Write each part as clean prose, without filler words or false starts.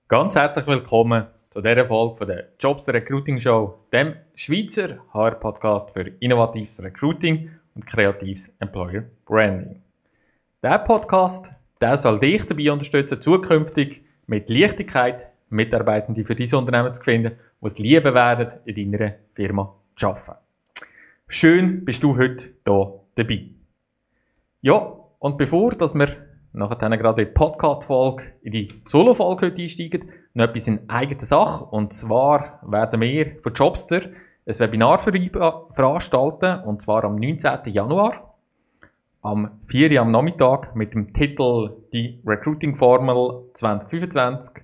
Ganz herzlich willkommen zu dieser Folge von der Jobs Recruiting Show, dem Schweizer HR-Podcast für innovatives Recruiting und kreatives Employer Branding. Dieser Podcast soll dich dabei unterstützen, zukünftig mit Leichtigkeit Mitarbeitende für dein Unternehmen zu finden, die es lieben werden, in deiner Firma zu arbeiten. Schön, bist du heute hier dabei. Ja, und bevor dass wir nachher gerade in die Podcast-Folge, in die Solo-Folge heute einsteigen, noch etwas in eigener Sache. Und zwar werden wir von Jobster ein Webinar veranstalten, und zwar am 19. Januar, am 4 Uhr am Nachmittag, mit dem Titel «Die Recruiting-Formel 2025».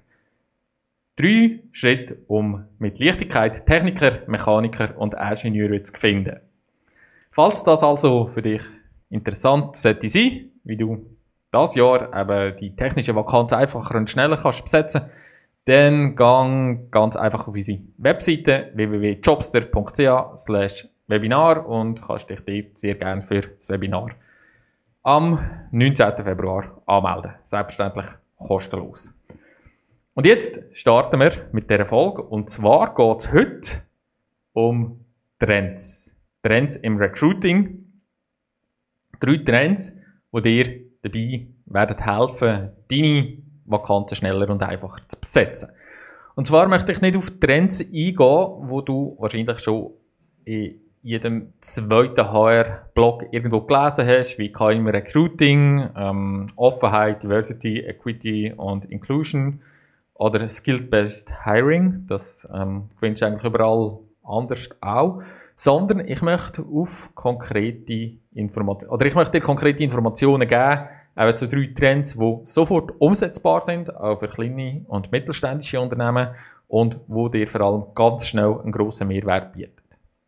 3 Schritte, um mit Leichtigkeit Techniker, Mechaniker und Ingenieure zu finden. Falls das also für dich interessant sollte sein, wie du das Jahr eben die technische Vakanz einfacher und schneller kannst besetzen, dann gang ganz einfach auf unsere Webseite www.jobster.ch/Webinar und kannst dich dort sehr gerne für das Webinar am 19. Februar anmelden. Selbstverständlich kostenlos. Und jetzt starten wir mit dieser Folge. Und zwar geht es heute um Trends. Trends im Recruiting. 3 Trends, die dir dabei werden helfen, deine Vakanzen schneller und einfacher zu besetzen. Und zwar möchte ich nicht auf Trends eingehen, wo du wahrscheinlich schon in jedem zweiten HR-Blog irgendwo gelesen hast, wie KI Recruiting, Offenheit, Diversity, Equity und Inclusion oder Skill-Based Hiring. Das findest du eigentlich überall anders auch. Sondern ich möchte auf konkrete Informationen, oder ich möchte dir konkrete Informationen geben, eben zu 3 Trends, die sofort umsetzbar sind, auch für kleine und mittelständische Unternehmen und wo dir vor allem ganz schnell einen grossen Mehrwert bietet.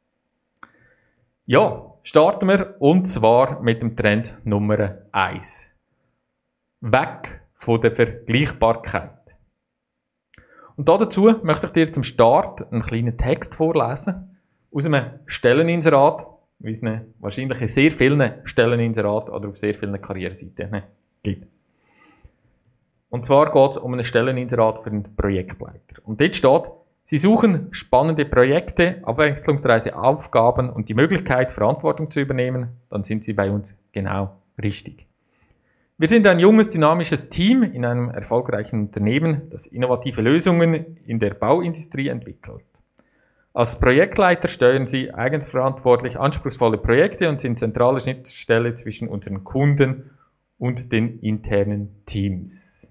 Ja, starten wir, und zwar mit dem Trend Nummer 1. Weg von der Vergleichbarkeit. Und dazu möchte ich dir zum Start einen kleinen Text vorlesen aus einem Stelleninserat, wie es wahrscheinlich in sehr vielen Stelleninseraten oder auf sehr vielen Karriereseiten gibt. Und zwar geht es um ein Stelleninserat für einen Projektleiter. Und dort steht: Sie suchen spannende Projekte, abwechslungsreiche Aufgaben und die Möglichkeit, Verantwortung zu übernehmen, dann sind Sie bei uns genau richtig. Wir sind ein junges, dynamisches Team in einem erfolgreichen Unternehmen, das innovative Lösungen in der Bauindustrie entwickelt. Als Projektleiter steuern Sie eigenverantwortlich anspruchsvolle Projekte und sind zentrale Schnittstelle zwischen unseren Kunden und den internen Teams.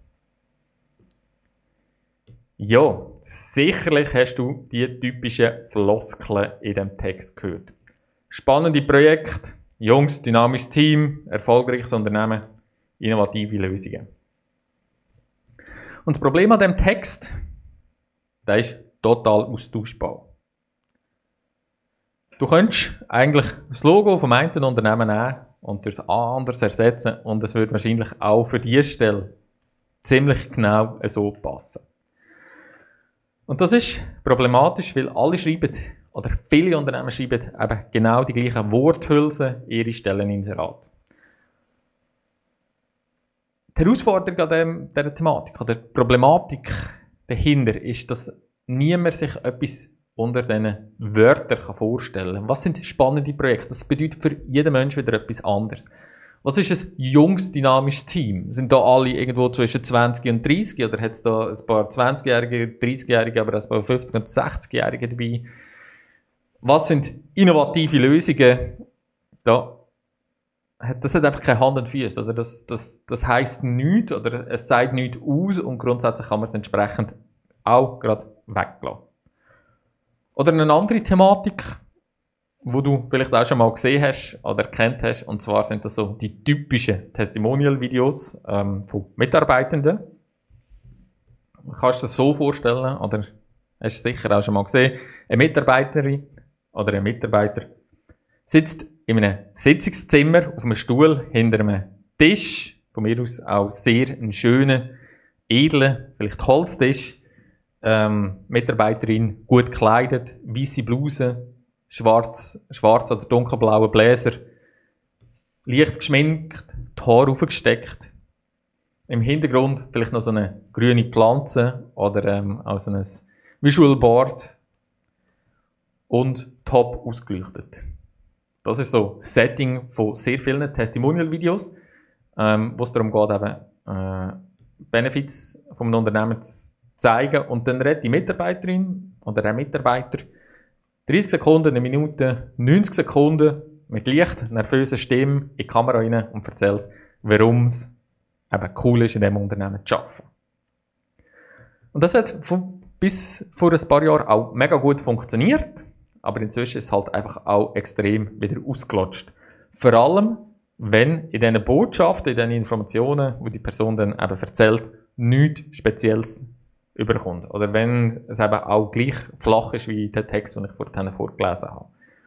Ja, sicherlich hast du die typischen Floskeln in dem Text gehört. Spannende Projekte, junges, dynamisches Team, erfolgreiches Unternehmen, innovative Lösungen. Und das Problem an diesem Text, der ist total austauschbar. Du könntest eigentlich das Logo vom einen Unternehmen nehmen und durch ein anderes ersetzen und es würde wahrscheinlich auch für diese Stelle ziemlich genau so passen. Und das ist problematisch, weil alle schreiben, oder viele Unternehmen schreiben eben genau die gleichen Worthülsen in ihre Stelleninserate. Die Herausforderung an dieser Thematik oder die Problematik dahinter ist, dass niemand sich etwas unter diesen Wörtern vorstellen kann. Was sind spannende Projekte? Das bedeutet für jeden Menschen wieder etwas anderes. Was ist ein junges, dynamisches Team? Sind da alle irgendwo zwischen 20 und 30? Oder hat es da ein paar 20-Jährige, 30-Jährige, aber ein paar 50- und 60-Jährige dabei? Was sind innovative Lösungen? Das hat einfach keine Hand und Füße. Oder das heisst nichts oder es sagt nichts aus und grundsätzlich kann man es entsprechend auch gerade weglassen. Oder eine andere Thematik, wo du vielleicht auch schon mal gesehen hast oder kennt hast, und zwar sind das so die typischen Testimonial-Videos von Mitarbeitenden. Kannst du dir das so vorstellen, oder hast du es sicher auch schon mal gesehen, eine Mitarbeiterin oder ein Mitarbeiter sitzt in einem Sitzungszimmer auf einem Stuhl hinter einem Tisch, von mir aus auch sehr einen schönen, edlen, vielleicht Holztisch. Mitarbeiterin gut gekleidet, weisse Bluse, schwarz oder dunkelblaue Bläser, leicht geschminkt, die Haare aufgesteckt. Im Hintergrund vielleicht noch so eine grüne Pflanze oder auch so ein Visual Board und top ausgeleuchtet. Das ist so das Setting von sehr vielen Testimonial-Videos, wo es darum geht, eben Benefits von einem Unternehmen zu zeigen. Und dann redet die Mitarbeiterin oder der Mitarbeiter 30 Sekunden, eine Minute, 90 Sekunden mit leicht nervöser Stimme in die Kamera rein und erzählt, warum es eben cool ist, in diesem Unternehmen zu arbeiten. Und das hat bis vor ein paar Jahren auch mega gut funktioniert, aber inzwischen ist es halt einfach auch extrem wieder ausgelutscht. Vor allem, wenn in diesen Botschaften, in diesen Informationen, die die Person dann eben erzählt, nichts Spezielles überkommt. Oder wenn es eben auch gleich flach ist wie der Text, den ich vorhin vorgelesen habe.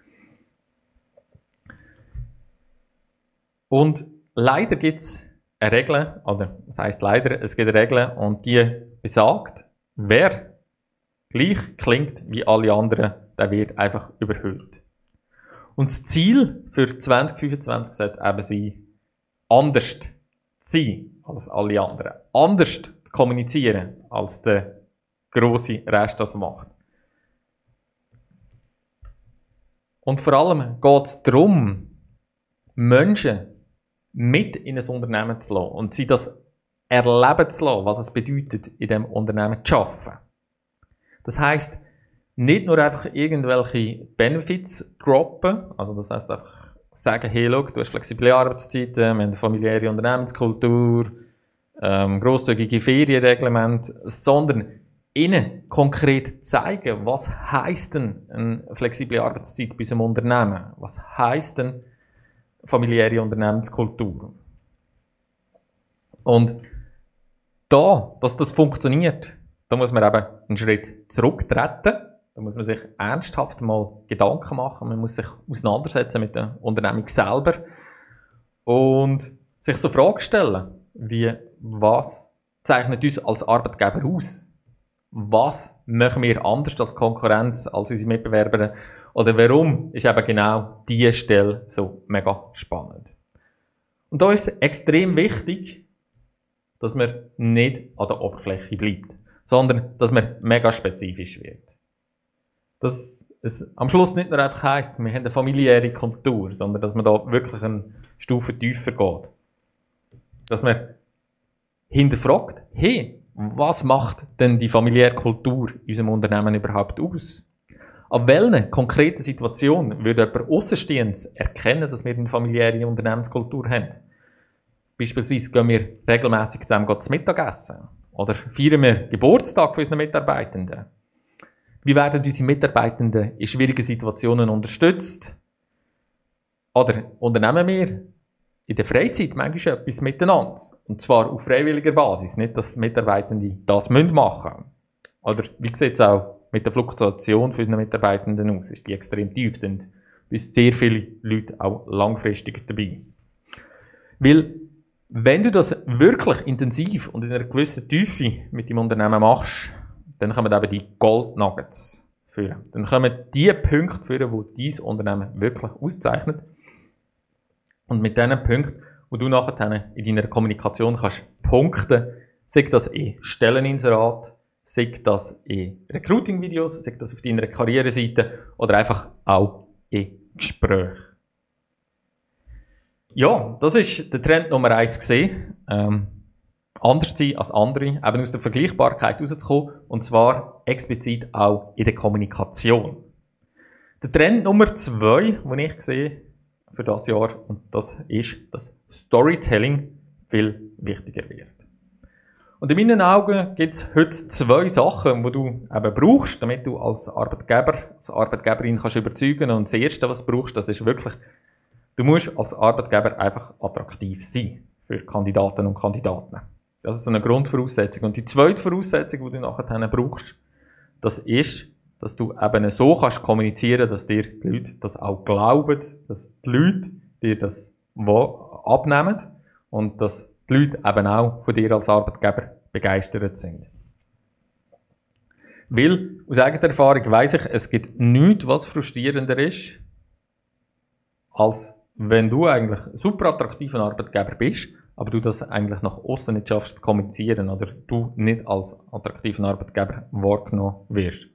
Und leider gibt es eine Regel, oder was heisst leider, es gibt eine Regel und die besagt, wer gleich klingt wie alle anderen, der wird einfach überhöht. Und das Ziel für 2025 sollte eben sein, anders zu sein als alle anderen. Anders zu kommunizieren, als der grosse Rest das macht. Und vor allem geht es darum, Menschen mit in ein Unternehmen zu lassen und sie das erleben zu lassen, was es bedeutet, in diesem Unternehmen zu arbeiten. Das heisst, nicht nur einfach irgendwelche Benefits droppen, also das heisst einfach sagen, hey, look, du hast flexible Arbeitszeiten, wir haben eine familiäre Unternehmenskultur, grosszügige Ferienreglement, sondern ihnen konkret zeigen, was heisst denn eine flexible Arbeitszeit bei unserem Unternehmen? Was heisst denn familiäre Unternehmenskultur? Und dass das funktioniert, da muss man eben einen Schritt zurücktreten. Da muss man sich ernsthaft mal Gedanken machen. Man muss sich auseinandersetzen mit der Unternehmung selber und sich so Fragen stellen, wie, was zeichnet uns als Arbeitgeber aus? Was machen wir anders als Konkurrenz, als unsere Mitbewerber? Oder warum ist eben genau diese Stelle so mega spannend? Und da ist es extrem wichtig, dass man nicht an der Oberfläche bleibt, sondern dass man mega spezifisch wird. Dass es am Schluss nicht nur einfach heisst, wir haben eine familiäre Kultur, sondern dass man da wirklich eine Stufe tiefer geht. Dass man hinterfragt, hey, was macht denn die familiäre Kultur in unserem Unternehmen überhaupt aus? Ab welcher konkreten Situation würde jemand Aussenstehendes erkennen, dass wir eine familiäre Unternehmenskultur haben? Beispielsweise gehen wir regelmäßig zusammen zum Mittagessen oder feiern wir Geburtstag für unsere Mitarbeitenden. Wie werden unsere Mitarbeitenden in schwierigen Situationen unterstützt? Oder unternehmen wir in der Freizeit manchmal etwas miteinander? Und zwar auf freiwilliger Basis, nicht, dass Mitarbeitende das machen müssen. Oder wie sieht es auch mit der Fluktuation für unsere Mitarbeitenden aus? Ist die extrem tief, sind bis sehr viele Leute auch langfristig dabei. Weil, wenn du das wirklich intensiv und in einer gewissen Tiefe mit dem Unternehmen machst, dann kommen eben die Gold Nuggets führen. Dann kommen die Punkte führen, die dein Unternehmen wirklich auszeichnet. Und mit diesen Punkten, wo du nachher in deiner Kommunikation kannst punkten, sei das in Stelleninserat, sei das in Recruiting-Videos, sei das auf deiner Karriereseite oder einfach auch in Gesprächen. Ja, das ist der Trend Nummer 1 gesehen. Anders sein als andere, eben aus der Vergleichbarkeit rauszukommen, und zwar explizit auch in der Kommunikation. Der Trend Nummer 2, den ich sehe für das Jahr, und das ist, dass Storytelling viel wichtiger wird. Und in meinen Augen gibt es heute 2 Sachen, die du eben brauchst, damit du als Arbeitgeber, als Arbeitgeberin kannst überzeugen. Und das Erste, was du brauchst, das ist wirklich, du musst als Arbeitgeber einfach attraktiv sein für Kandidaten und Kandidaten. Das ist so eine Grundvoraussetzung. Und die zweite Voraussetzung, die du nachher brauchst, das ist, dass du eben so kannst kommunizieren, dass dir die Leute das auch glauben, dass die Leute dir das abnehmen und dass die Leute eben auch von dir als Arbeitgeber begeistert sind. Weil, aus eigener Erfahrung weiss ich, es gibt nichts, was frustrierender ist, als wenn du eigentlich ein super attraktiver Arbeitgeber bist, aber du das eigentlich nach außen nicht schaffst zu kommunizieren oder du nicht als attraktiven Arbeitgeber wahrgenommen wirst.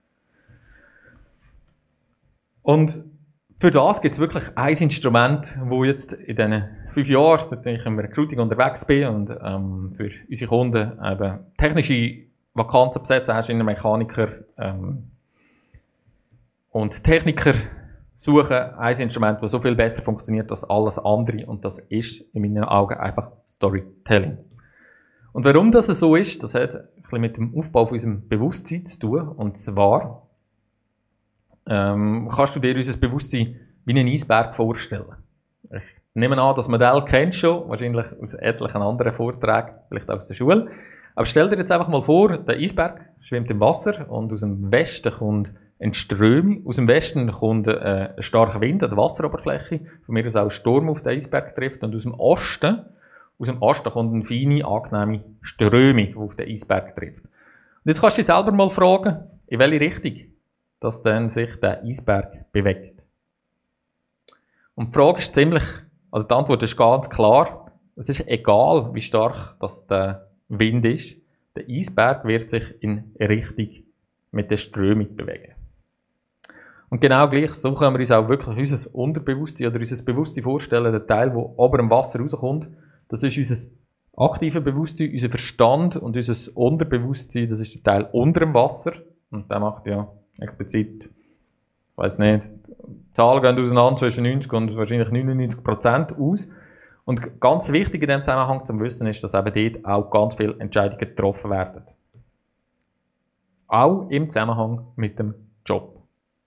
Und für das gibt es wirklich ein Instrument, wo jetzt in diesen 5 Jahren, seitdem ich im Recruiting unterwegs bin und für unsere Kunden eben technische Vakanzen besetzen, Ingenieurmechaniker und Techniker suchen, ein Instrument, das so viel besser funktioniert als alles andere, und das ist in meinen Augen einfach Storytelling. Und warum das so ist, das hat ein bisschen mit dem Aufbau von unserem Bewusstsein zu tun, und zwar kannst du dir unser Bewusstsein wie einen Eisberg vorstellen. Ich nehme an, das Modell kennst du schon, wahrscheinlich aus etlichen anderen Vorträgen, vielleicht aus der Schule. Aber stell dir jetzt einfach mal vor, der Eisberg schwimmt im Wasser und aus dem Westen kommt eine Strömung. Aus dem Westen kommt ein starker Wind an der Wasseroberfläche, von mir aus auch ein Sturm auf den Eisberg trifft. Und aus dem Osten kommt eine feine, angenehme Strömung, die auf den Eisberg trifft. Und jetzt kannst du dich selber mal fragen, in welche Richtung dass dann sich der Eisberg bewegt. Und die Frage ist die Antwort ist ganz klar. Es ist egal, wie stark das der Wind ist. Der Eisberg wird sich in Richtung mit der Strömung bewegen. Und genau gleich, so können wir uns auch wirklich unser Unterbewusstsein oder unser Bewusstsein vorstellen, der Teil, der ober im Wasser rauskommt. Das ist unser aktives Bewusstsein, unser Verstand, und unser Unterbewusstsein, das ist der Teil unter dem Wasser. Und der macht ja explizit, ich weiss nicht, die Zahlen gehen auseinander zwischen 90 und wahrscheinlich 99% aus. Und ganz wichtig in diesem Zusammenhang zu wissen ist, dass eben dort auch ganz viele Entscheidungen getroffen werden. Auch im Zusammenhang mit dem Job.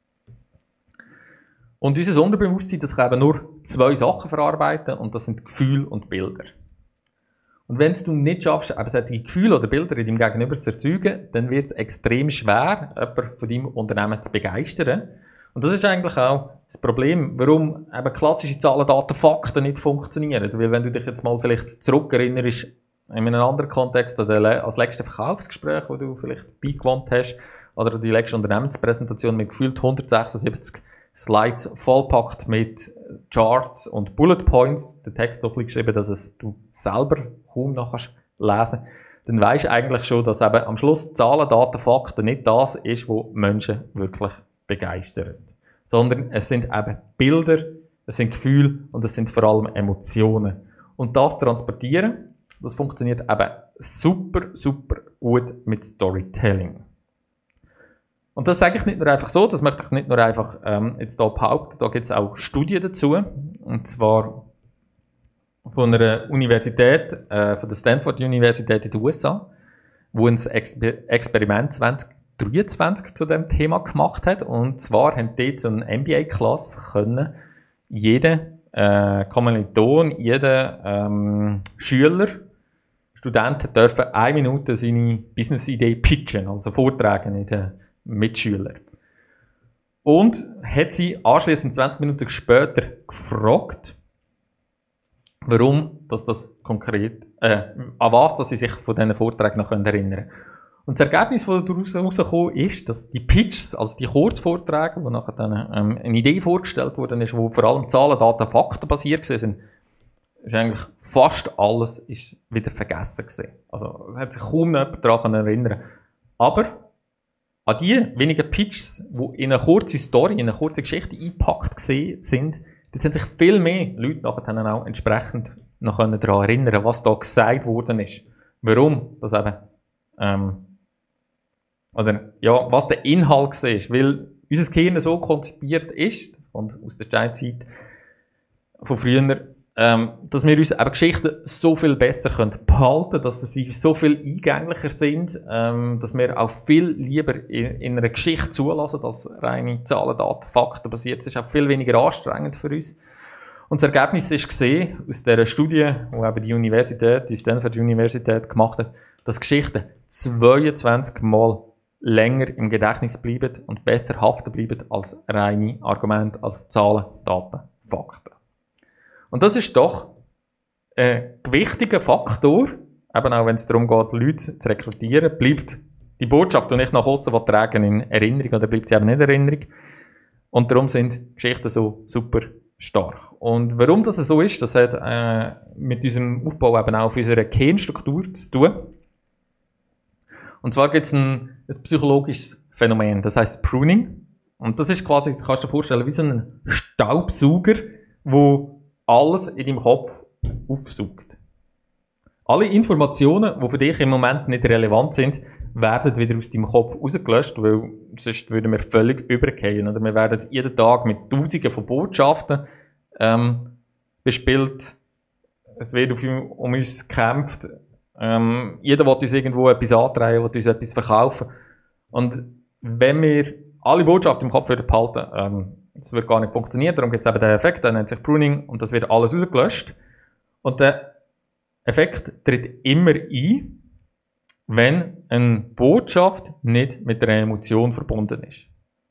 Und unser Unterbewusstsein, das kann eben nur 2 Sachen verarbeiten, und das sind Gefühle und Bilder. Und wenn du nicht schaffst, eben solche Gefühle oder Bilder in deinem Gegenüber zu erzeugen, dann wird es extrem schwer, jemanden von deinem Unternehmen zu begeistern. Und das ist eigentlich auch das Problem, warum eben klassische Zahlen, Daten, Fakten nicht funktionieren. Weil wenn du dich jetzt mal vielleicht zurückerinnerst, in einem anderen Kontext, an das letzte Verkaufsgespräch, das du vielleicht beigewohnt hast, oder die letzte Unternehmenspräsentation mit gefühlt 176 Slides vollpackt mit Charts und Bullet Points, der Text doch geschrieben, dass du selber kaum noch lesen kannst, dann weisst du eigentlich schon, dass eben am Schluss Zahlen, Daten, Fakten nicht das ist, was Menschen wirklich begeistert. Sondern es sind eben Bilder, es sind Gefühle und es sind vor allem Emotionen. Und das transportieren, das funktioniert eben super, super gut mit Storytelling. Und das sage ich nicht nur einfach so, das möchte ich nicht nur einfach jetzt hier behaupten, da gibt es auch Studien dazu, und zwar von einer Universität, von der Stanford Universität in den USA, wo ein Experiment 2023 zu diesem Thema gemacht hat, und zwar haben dort so eine MBA-Klasse können jeder Kommiliton, jeder Schüler, Student dürfen 1 Minute seine Business-Idee pitchen, also vortragen in den Mitschüler. Und hat sie anschliessend 20 Minuten später gefragt, warum das konkret, an was dass sie sich von diesen Vorträgen noch erinnern können. Und das Ergebnis, das daraus herausgekommen ist, dass die Pitches, also die Kurzvorträge, wo nachher dann eine Idee vorgestellt worden ist, wo vor allem Zahlen, Daten, Fakten basiert sind, ist eigentlich fast alles ist wieder vergessen gewesen. Also es hat sich kaum noch jemand daran erinnern. Aber an die wenigen Pitches, die in eine kurze Story, in eine kurze Geschichte eingepackt sind, dort haben sich viel mehr Leute nachher auch entsprechend noch daran erinnern, was da gesagt worden ist. Warum das eben, was der Inhalt war. Weil unser Gehirn so konzipiert ist, das kommt aus der Steinzeit von früher, dass wir uns eben Geschichten so viel besser behalten können, dass sie so viel eingänglicher sind, dass wir auch viel lieber in einer Geschichte zulassen, als reine Zahlen, Daten, Fakten basiert. Es ist auch viel weniger anstrengend für uns. Und das Ergebnis ist gesehen aus dieser Studie, die eben die Stanford Universität gemacht hat, dass Geschichten 22 Mal länger im Gedächtnis bleiben und besser haften bleiben als reine Argumente, als Zahlen, Daten, Fakten. Und das ist doch ein wichtiger Faktor, eben auch wenn es darum geht, Leute zu rekrutieren, bleibt die Botschaft, die ich nach außen tragen, in Erinnerung, oder bleibt sie eben nicht in Erinnerung. Und darum sind Geschichten so super stark. Und warum das so ist, das hat mit unserem Aufbau eben auch auf unserer Kernstruktur zu tun. Und zwar gibt es ein psychologisches Phänomen, das heißt Pruning. Und das ist quasi, kannst du dir vorstellen, wie so ein Staubsauger, wo alles in deinem Kopf aufsaugt. Alle Informationen, die für dich im Moment nicht relevant sind, werden wieder aus deinem Kopf rausgelöscht, weil sonst würden wir völlig übergehen. Oder wir werden jeden Tag mit Tausenden von Botschaften bespielt. Es wird um uns gekämpft. Jeder will uns irgendwo etwas antreiben, will uns etwas verkaufen. Und wenn wir alle Botschaften im Kopf behalten, das wird gar nicht funktionieren. Darum gibt es eben den Effekt, der nennt sich Pruning, und das wird alles rausgelöscht. Und der Effekt tritt immer ein, wenn eine Botschaft nicht mit einer Emotion verbunden ist.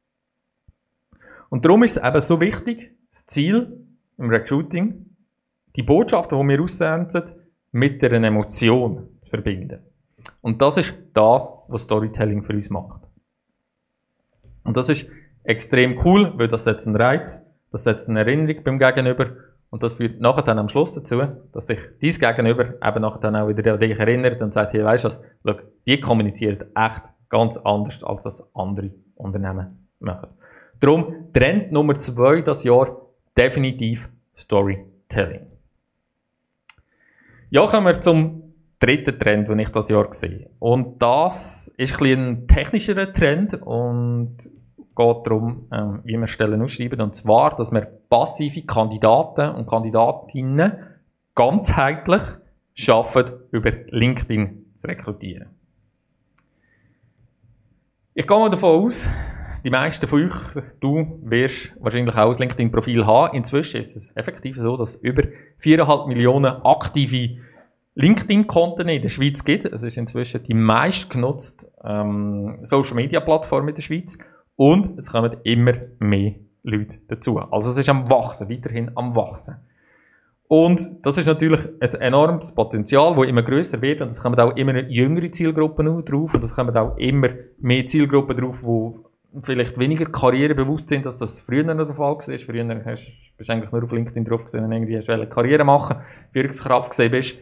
Und darum ist es eben so wichtig, das Ziel im Recruiting, die Botschaften, die wir aussenden, mit einer Emotion zu verbinden. Und das ist das, was Storytelling für uns macht. Und das ist extrem cool, weil das setzt einen Reiz, das setzt eine Erinnerung beim Gegenüber und das führt nachher dann am Schluss dazu, dass sich dein Gegenüber eben nachher dann auch wieder an dich erinnert und sagt, hey, weisst du was, schau, die kommunizieren echt ganz anders, als das andere Unternehmen machen. Darum, Trend Nummer 2 das Jahr, definitiv Storytelling. Ja, kommen wir zum dritten Trend, den ich das Jahr sehe. Und das ist ein bisschen ein technischerer Trend und geht darum, wie wir Stellen ausschreiben. Und zwar, dass wir passive Kandidaten und Kandidatinnen ganzheitlich schaffen, über LinkedIn zu rekrutieren. Ich gehe mal davon aus, die meisten von euch, du wirst wahrscheinlich auch ein LinkedIn-Profil haben. Inzwischen ist es effektiv so, dass es über 4,5 Millionen aktive LinkedIn-Konten in der Schweiz gibt. Es ist inzwischen die meistgenutzte Social-Media-Plattform in der Schweiz. Und es kommen immer mehr Leute dazu. Also es ist am Wachsen, weiterhin am Wachsen. Und das ist natürlich ein enormes Potenzial, das immer grösser wird. Und es kommen auch immer jüngere Zielgruppen drauf. Und es kommen auch immer mehr Zielgruppen drauf, die vielleicht weniger karrierebewusst sind, als das früher noch der Fall war. Früher bist du eigentlich nur auf LinkedIn drauf gewesen und irgendwie hast du eine Karriere machen, Führungskraft gesehen bist.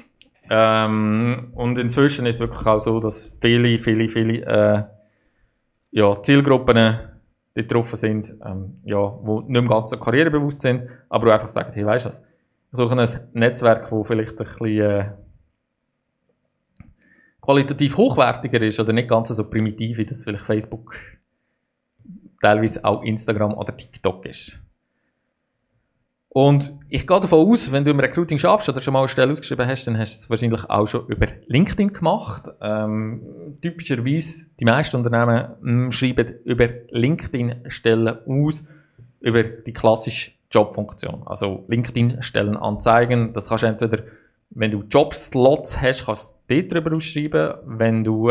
Und inzwischen ist es wirklich auch so, dass viele Zielgruppen betroffen sind, die nicht mehr ganz so karrierebewusst sind, aber auch einfach sagen, hey, weisst du was, wir suchen ein Netzwerk, das vielleicht ein bisschen qualitativ hochwertiger ist oder nicht ganz so primitiv, wie das vielleicht Facebook, teilweise auch Instagram oder TikTok ist. Und ich gehe davon aus, wenn du im Recruiting schaffst oder schon mal eine Stelle ausgeschrieben hast, dann hast du es wahrscheinlich auch schon über LinkedIn gemacht. Typischerweise, die meisten Unternehmen schreiben über LinkedIn Stellen aus, über die klassische Jobfunktion. Also LinkedIn-Stellen anzeigen. Das kannst du entweder, wenn du Jobslots hast, kannst du dort drüber ausschreiben. Wenn du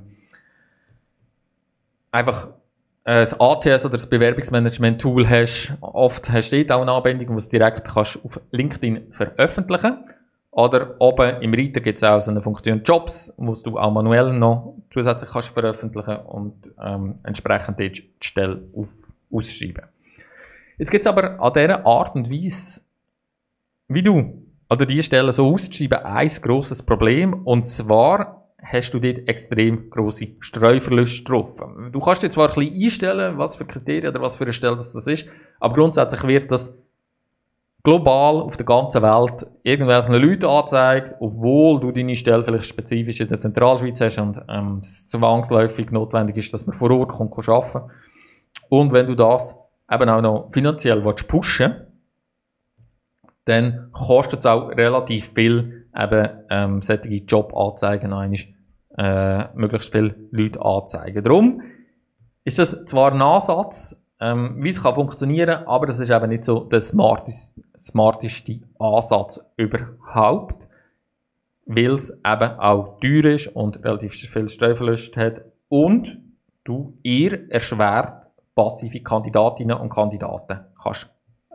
einfach ein ATS oder das Bewerbungsmanagement-Tool hast, oft hast du dort auch eine Anbindung, die du direkt kannst auf LinkedIn veröffentlichen. Oder oben im Reiter gibt es auch so eine Funktion Jobs, wo du auch manuell noch zusätzlich kannst veröffentlichen und entsprechend dort die Stelle ausschreiben. Jetzt gibt es aber an dieser Art und Weise, wie du oder diese Stelle so auszuschreiben, ein grosses Problem, und zwar hast du dort extrem grosse Streuverluste drauf. Du kannst dir zwar ein bisschen einstellen, was für Kriterien oder was für eine Stelle das ist, aber grundsätzlich wird das global auf der ganzen Welt irgendwelchen Leuten angezeigt, obwohl du deine Stelle vielleicht spezifisch in der Zentralschweiz hast und es zwangsläufig notwendig ist, dass man vor Ort arbeiten kann. Und wenn du das eben auch noch finanziell pushen willst, dann kostet es auch relativ viel, eben solche Jobanzeigen noch einmal, möglichst viele Leute anzeigen. Darum ist das zwar ein Ansatz, wie es kann funktionieren, aber das ist eben nicht so der smarteste Ansatz überhaupt, weil es eben auch teuer ist und relativ viel Streuverlust hat und du eher erschwert passive Kandidatinnen und Kandidaten kannst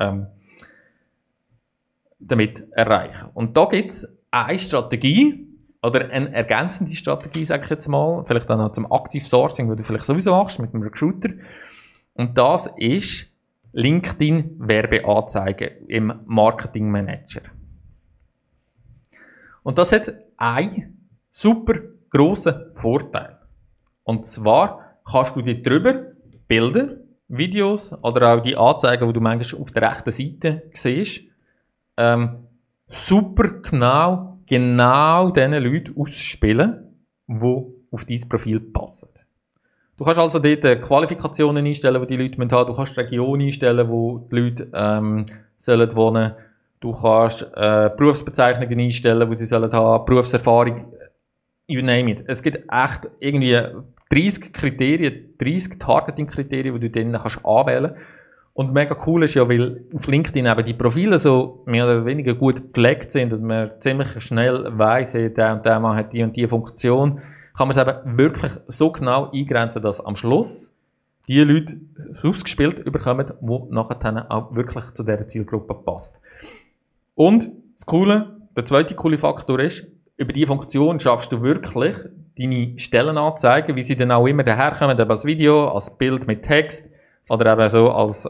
damit erreichen. Und da gibt es eine Strategie, oder eine ergänzende Strategie, sage ich jetzt mal, vielleicht auch noch zum Active Sourcing, was du vielleicht sowieso machst mit einem Recruiter. Und das ist, LinkedIn-Werbeanzeigen im Marketing Manager. Und das hat einen super grossen Vorteil. Und zwar kannst du dir drüber Bilder, Videos oder auch die Anzeigen, die du manchmal auf der rechten Seite siehst, super genau diesen Leuten ausspielen, die auf dein Profil passen. Du kannst also dort Qualifikationen einstellen, die die Leute haben müssen. Du kannst Regionen einstellen, wo die Leute sollen wohnen. Du kannst Berufsbezeichnungen einstellen, die sie sollen haben, Berufserfahrung, you name it. Es gibt echt irgendwie 30 Kriterien, 30 Targeting-Kriterien, die du dann kannst anwählen kannst. Und mega cool ist ja, weil auf LinkedIn eben die Profile so mehr oder weniger gut gepflegt sind und man ziemlich schnell weiss, hey, der und der Mann hat die und die Funktion, kann man es eben wirklich so genau eingrenzen, dass am Schluss die Leute ausgespielt bekommen, die nachher auch wirklich zu dieser Zielgruppe passt. Und das Coole, der zweite coole Faktor ist, über diese Funktion schaffst du wirklich deine Stellenanzeigen, wie sie dann auch immer daherkommen, eben als Video, als Bild mit Text oder eben so als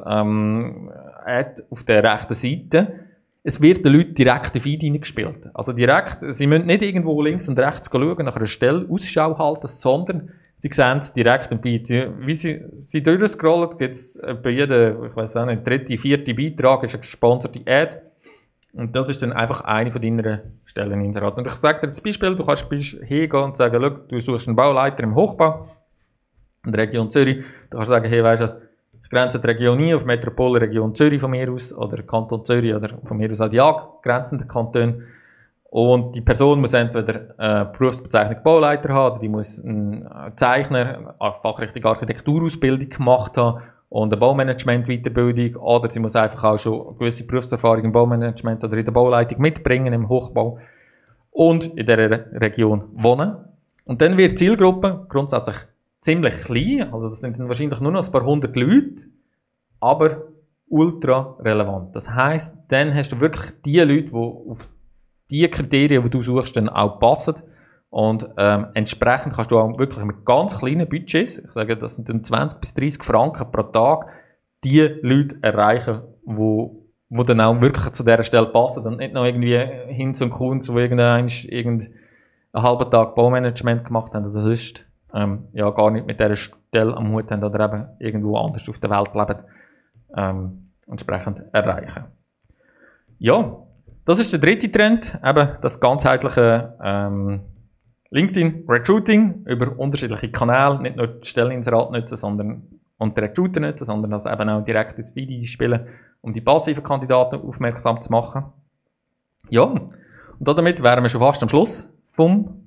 Ad auf der rechten Seite. Es wird den Leuten direkt in den Feed hineingespielt. Also direkt, sie müssen nicht irgendwo links und rechts schauen, nach einer Stelle Ausschau halten, sondern sie sehen es direkt im Feed. Wie sie durchscrollen, gibt es bei jedem, ich weiss auch nicht, 3., 4. Beitrag ist eine gesponserte Ad. Und das ist dann einfach eine von deiner Stelleninserate. Und ich sage dir jetzt ein Beispiel, du kannst hingehen und sagen, schau, du suchst einen Bauleiter im Hochbau in der Region Zürich. Du kannst sagen, hey, weisst du, ich grenze die Region ein auf Metropolregion Zürich von mir aus, oder Kanton Zürich, oder von mir aus auch die angrenzenden Kantone. Und die Person muss entweder Berufsbezeichnung Bauleiter haben, oder die muss einen Zeichner, eine Fachrichtung Architekturausbildung gemacht haben, und eine Baumanagement-Weiterbildung, oder sie muss einfach auch schon eine gewisse Berufserfahrung im Baumanagement oder in der Bauleitung mitbringen, im Hochbau, und in dieser Region wohnen. Und dann wird die Zielgruppe grundsätzlich ziemlich klein, also das sind dann wahrscheinlich nur noch ein paar hundert Leute, aber ultra relevant. Das heisst, dann hast du wirklich die Leute, die auf die Kriterien, die du suchst, dann auch passen. Und entsprechend kannst du auch wirklich mit ganz kleinen Budgets, ich sage, das sind dann 20 bis 30 Franken pro Tag, die Leute erreichen, wo dann auch wirklich zu dieser Stelle passen und nicht noch irgendwie hin zum Kunden, wo irgendeinen halben Tag Baumanagement gemacht haben oder sonst gar nicht mit dieser Stelle am Hut haben oder eben irgendwo anders auf der Welt leben, entsprechend erreichen. Ja, das ist der dritte Trend, eben das ganzheitliche LinkedIn Recruiting über unterschiedliche Kanäle, nicht nur die Stelleninserate nutzen, und die Recruiter nutzen, sondern das eben auch direkt ins Video spielen, um die passiven Kandidaten aufmerksam zu machen. Ja, und damit wären wir schon fast am Schluss vom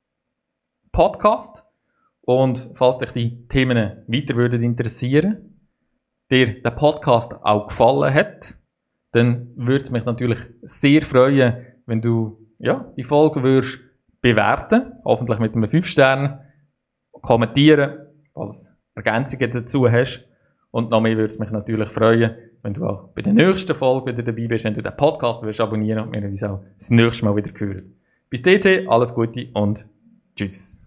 Podcast. Und falls dich die Themen weiter würden interessieren, dir der Podcast auch gefallen hat, dann würde es mich natürlich sehr freuen, wenn du die Folge würdest bewerten, hoffentlich mit einem 5-Stern, kommentieren, falls Ergänzungen dazu hast. Und noch mehr würde es mich natürlich freuen, wenn du auch bei der nächsten Folge wieder dabei bist, wenn du den Podcast willst abonnieren und wir uns auch das nächste Mal wieder hören. Bis dahin, alles Gute und tschüss.